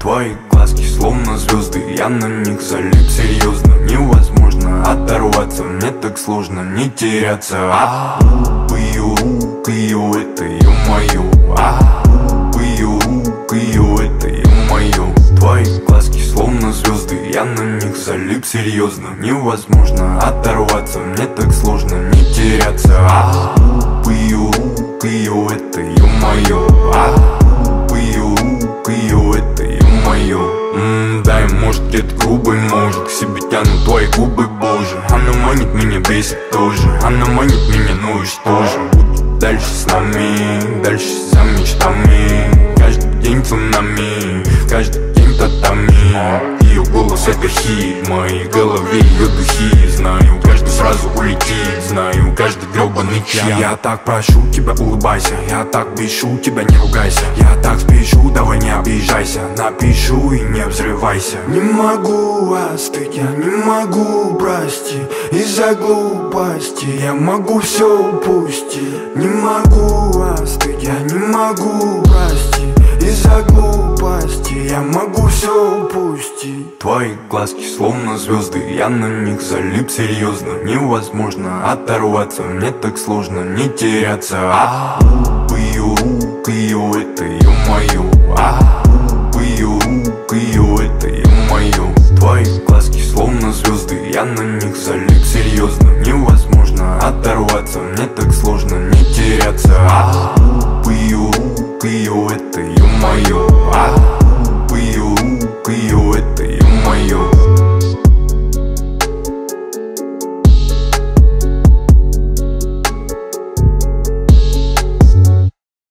Твои глазки словно звезды, я на них залип серьезно. Невозможно оторваться, мне так сложно не теряться. Ее рук, ее это ё-моё. Ее рук, ее это ё-моё. Твои глазки словно звезды, я на них залип серьезно. Невозможно оторваться, мне так сложно не теряться. Ее рук, ее это ё-моё. Ее рук, ее это ё-моё. Дай, может, где-то грубый, может, к себе тянут твои губы, боже. Она манит меня, бесит тоже. Она манит меня, ну и что же? Будет дальше с нами, дальше за мечтами. Каждый день цунами, каждый день татами. Ее голос это хит, в моей голове ее духи. Знаю, каждый сразу улетит, знаю, каждый гребаный час. Я так прошу тебя, улыбайся, я так бешу тебя, не ругайся. Я так спешу, давай не обижайся, напишу и не взрывайся. Не могу остыть, я не могу простить. Из-за глупости я могу все упустить. Не могу остыть, я не могу простить. Из-за глупости я могу все упустить. Твои глазки словно звезды, я на них залип серьезно. Невозможно оторваться, мне так сложно не теряться. Ее рук, ее это ё-моё.